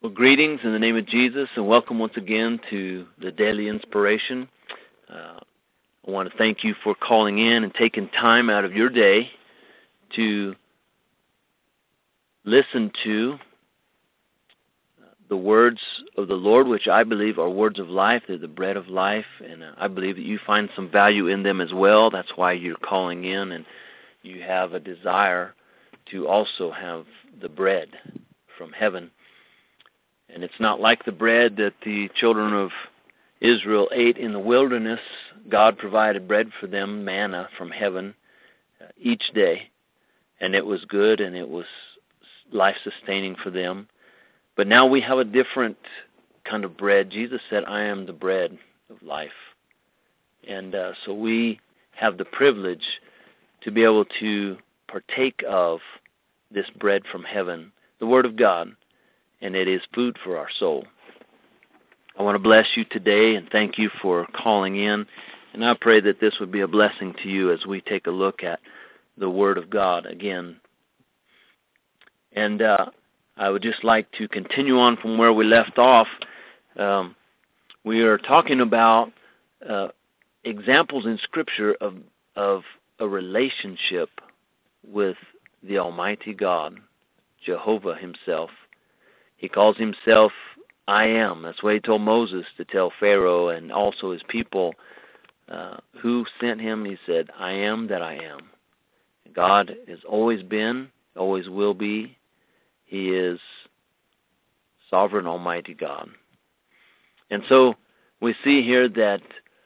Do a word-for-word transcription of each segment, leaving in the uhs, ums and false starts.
Well, greetings in the name of Jesus, and welcome once again to the Daily Inspiration. Uh, I want to thank you for calling in and taking time out of your day to listen to the words of the Lord, which I believe are words of life. They're the bread of life, and I believe that you find some value in them as well. That's why you're calling in, and you have a desire to also have the bread from heaven. And it's not like the bread that the children of Israel ate in the wilderness. God provided bread for them, manna from heaven, uh, each day. And it was good and it was life-sustaining for them. But now we have a different kind of bread. Jesus said, I am the bread of life. And uh, so we have the privilege to be able to partake of this bread from heaven, the Word of God. And it is food for our soul. I want to bless you today and thank you for calling in. And I pray that this would be a blessing to you as we take a look at the Word of God again. And uh, I would just like to continue on from where we left off. Um, we are talking about uh, examples in Scripture of, of a relationship with the Almighty God, Jehovah Himself. He calls Himself, I am. That's what He told Moses to tell Pharaoh and also his people. Uh, who sent Him? He said, I am that I am. God has always been, always will be. He is sovereign, almighty God. And so we see here that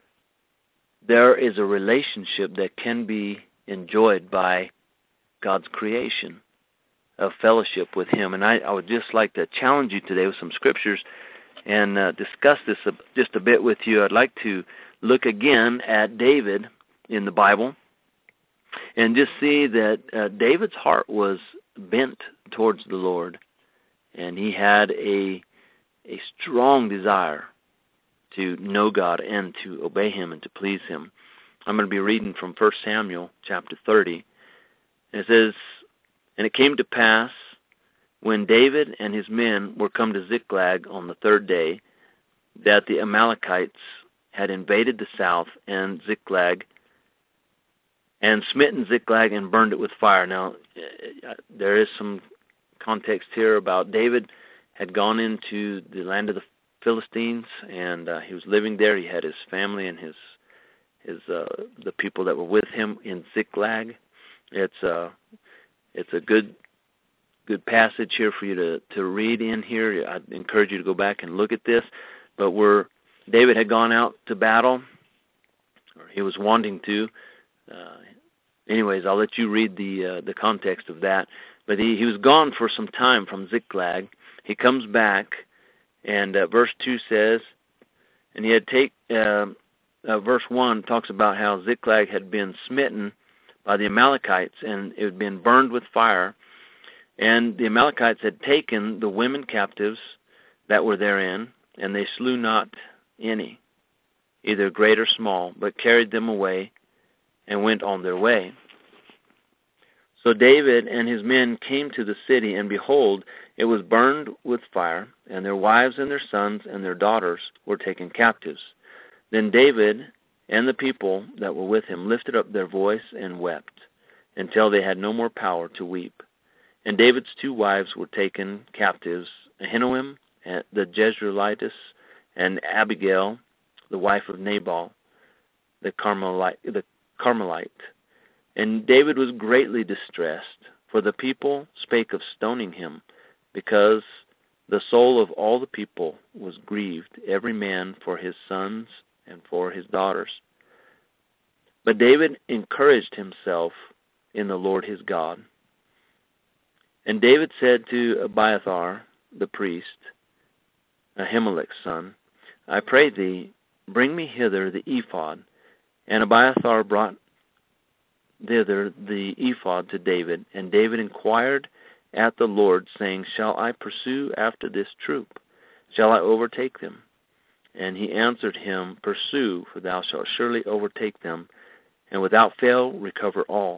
there is a relationship that can be enjoyed by God's creation, of fellowship with Him. And I, I would just like to challenge you today with some scriptures and uh, discuss this a, just a bit with you. I'd like to look again at David in the Bible and just see that uh, David's heart was bent towards the Lord, and he had a a strong desire to know God and to obey Him and to please Him. I'm going to be reading from First Samuel chapter thirty. And it says, And it came to pass, when David and his men were come to Ziklag on the third day, that the Amalekites had invaded the south and Ziklag, and smitten Ziklag and burned it with fire. Now, there is some context here about David had gone into the land of the Philistines, and uh, he was living there. He had his family and his his uh, the people that were with him in Ziklag. It's uh, It's a good good passage here for you to, to read in here. I'd encourage you to go back and look at this. But where David had gone out to battle, or he was wanting to. Uh, anyways, I'll let you read the uh, the context of that. But he, he was gone for some time from Ziklag. He comes back, and uh, verse two says, and he had take uh, uh, verse one talks about how Ziklag had been smitten by the Amalekites, and it had been burned with fire. And the Amalekites had taken the women captives that were therein, and they slew not any, either great or small, but carried them away and went on their way. So David and his men came to the city, and behold, it was burned with fire, and their wives and their sons and their daughters were taken captives. Then David and the people that were with him lifted up their voice and wept, until they had no more power to weep. And David's two wives were taken captives, Ahinoam the Jezreelitess, and Abigail, the wife of Nabal, the Carmelite. The Carmelite. And David was greatly distressed, for the people spake of stoning him, because the soul of all the people was grieved, every man for his sons and for his daughters. But David encouraged himself in the Lord his God. And David said to Abiathar the priest, Ahimelech's son, I pray thee, bring me hither the ephod. And Abiathar brought thither the ephod to David. And David inquired at the Lord, saying, Shall I pursue after this troop? Shall I overtake them? And he answered him, Pursue, for thou shalt surely overtake them, and without fail recover all.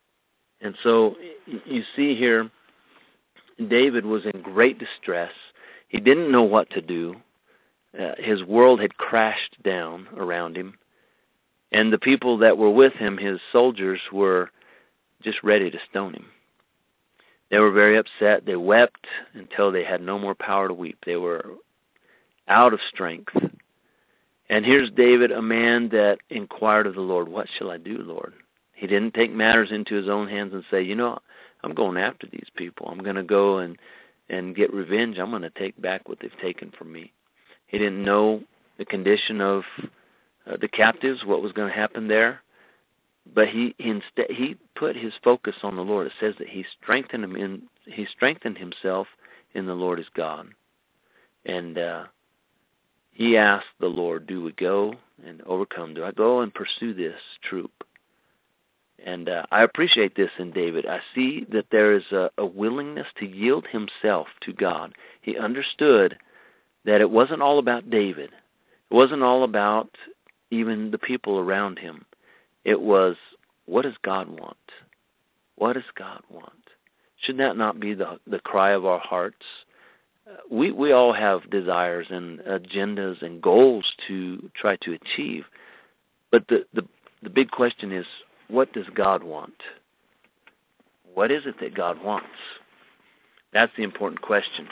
And so you see here, David was in great distress. He didn't know what to do. Uh, his world had crashed down around him. And the people that were with him, his soldiers, were just ready to stone him. They were very upset. They wept until they had no more power to weep. They were out of strength. And here's David, a man that inquired of the Lord, what shall I do, Lord? He didn't take matters into his own hands and say, you know, I'm going after these people. I'm going to go and, and get revenge. I'm going to take back what they've taken from me. He didn't know the condition of uh, the captives, what was going to happen there. But he instead he put his focus on the Lord. It says that he strengthened him in he strengthened himself in the Lord his God. And uh, he asked the Lord, do we go and overcome? Do I go and pursue this troop? And uh, I appreciate this in David. I see that there is a, a willingness to yield himself to God. He understood that it wasn't all about David. It wasn't all about even the people around him. It was, what does God want? What does God want? Should that not be the the cry of our hearts? Uh, we we all have desires and agendas and goals to try to achieve. But the, the, the big question is, what does God want? What is it that God wants? That's the important question.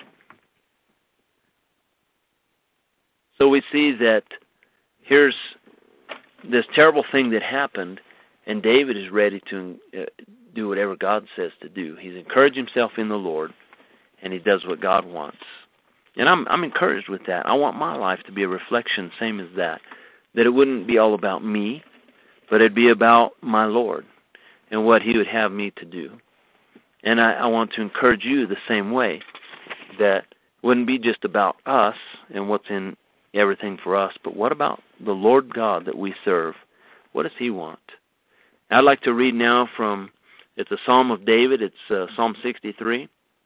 So we see that here's this terrible thing that happened, and David is ready to uh, do whatever God says to do. He's encouraged himself in the Lord, and he does what God wants. And I'm I'm encouraged with that. I want my life to be a reflection, same as that, that it wouldn't be all about me, but it'd be about my Lord and what he would have me to do. And I, I want to encourage you the same way, that it wouldn't be just about us and what's in everything for us, but what about the Lord God that we serve? What does he want? I'd like to read now from, it's a Psalm of David, it's uh, Psalm sixty-three,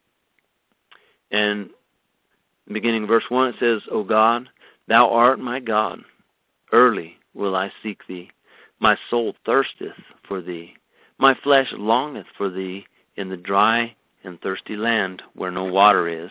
and beginning of verse one, it says, O God, thou art my God, early will I seek thee. My soul thirsteth for thee. My flesh longeth for thee in the dry and thirsty land where no water is,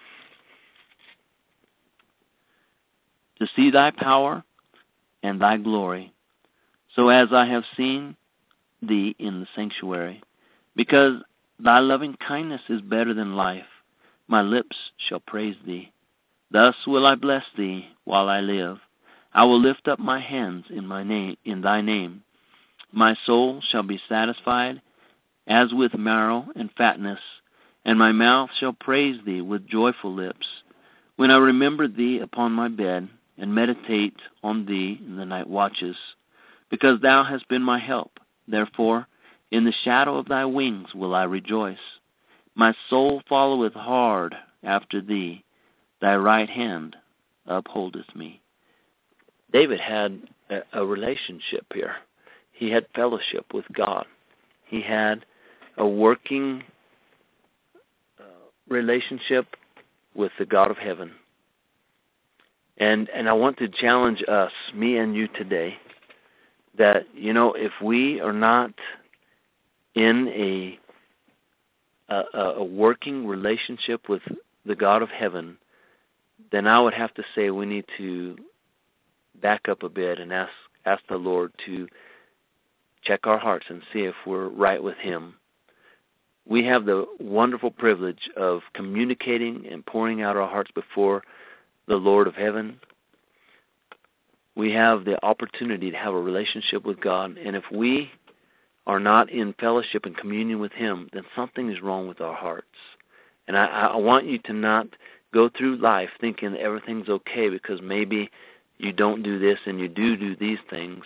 to see thy power and thy glory, so as I have seen thee in the sanctuary. Because thy loving kindness is better than life, my lips shall praise thee. Thus will I bless thee while I live. I will lift up my hands in my name, in thy name. My soul shall be satisfied as with marrow and fatness, and my mouth shall praise thee with joyful lips. When I remember thee upon my bed, and meditate on thee in the night watches, because thou hast been my help. Therefore, in the shadow of thy wings will I rejoice. My soul followeth hard after thee. Thy right hand upholdeth me. David had a, a relationship here. He had fellowship with God. He had a working uh, relationship with the God of heaven. And and I want to challenge us, me and you today, that, you know, if we are not in a a, a working relationship with the God of heaven, then I would have to say we need to back up a bit and ask ask the Lord to check our hearts and see if we're right with him. We have the wonderful privilege of communicating and pouring out our hearts before the Lord of heaven. We have the opportunity to have a relationship with God, and if we are not in fellowship and communion with him, then something is wrong with our hearts. And I, I want you to not go through life thinking everything's okay because maybe you don't do this and you do do these things.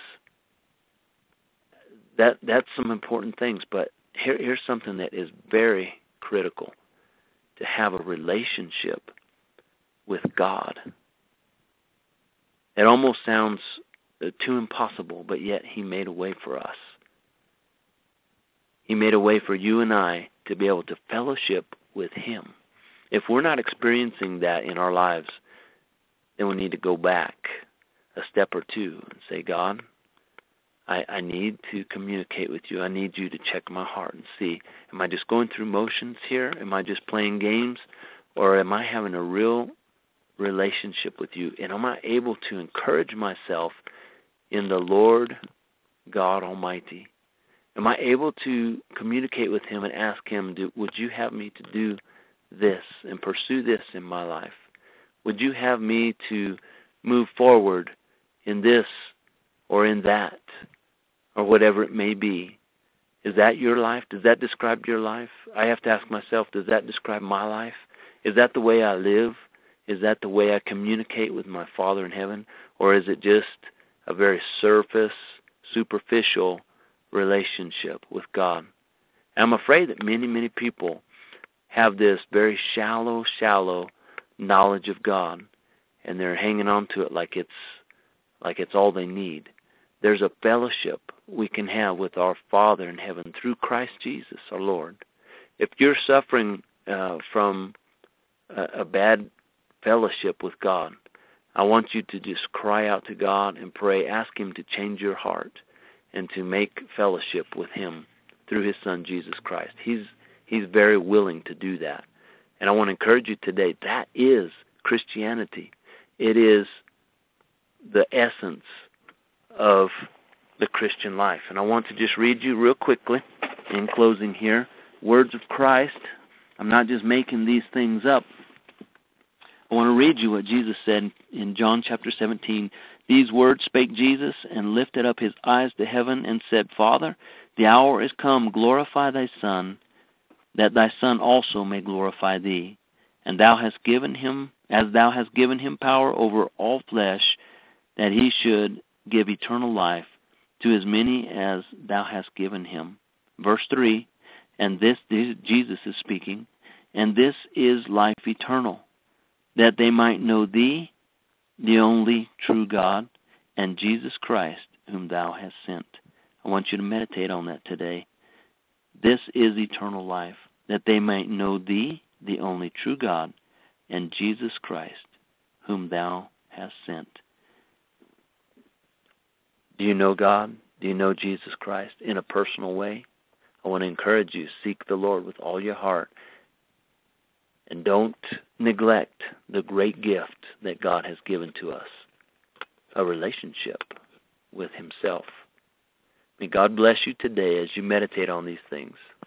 That that's some important things, but here, here's something that is very critical: to have a relationship with God. It almost sounds too impossible, but yet he made a way for us. He made a way for you and I to be able to fellowship with him. If we're not experiencing that in our lives, then we need to go back a step or two and say, God, I, I need to communicate with you. I need you to check my heart and see, am I just going through motions here? Am I just playing games? Or am I having a real relationship with you? And am I able to encourage myself in the Lord God Almighty? Am I able to communicate with Him and ask Him, do, would you have me to do this and pursue this in my life? Would you have me to move forward in this or in that or whatever it may be? Is that your life? Does that describe your life? I have to ask myself, does that describe my life? Is that the way I live? Is that the way I communicate with my Father in heaven? Or is it just a very surface, superficial relationship with God? And I'm afraid that many, many people have this very shallow, shallow knowledge of God, and they're hanging on to it like it's like it's all they need. There's a fellowship we can have with our Father in heaven through Christ Jesus, our Lord. If you're suffering uh, from a, a bad fellowship with God, I want you to just cry out to God and pray. Ask Him to change your heart and to make fellowship with Him through His Son, Jesus Christ. He's He's very willing to do that. And I want to encourage you today, that is Christianity. It is the essence of the Christian life. And I want to just read you real quickly, in closing here, words of Christ. I'm not just making these things up. I want to read you what Jesus said in John chapter seventeen. These words spake Jesus, and lifted up His eyes to heaven, and said, Father, the hour is come, glorify Thy Son, that Thy Son also may glorify Thee. And Thou hast given Him, as Thou hast given Him power over all flesh, that He should give eternal life to as many as Thou hast given Him. Verse three, and this, this Jesus is speaking, and this is life eternal, that they might know Thee, the only true God, and Jesus Christ, whom Thou hast sent. I want you to meditate on that today. This is eternal life, that they might know Thee, the only true God, and Jesus Christ, whom Thou hast sent. Do you know God? Do you know Jesus Christ in a personal way? I want to encourage you, seek the Lord with all your heart. And don't neglect the great gift that God has given to us, a relationship with Himself. May God bless you today as you meditate on these things.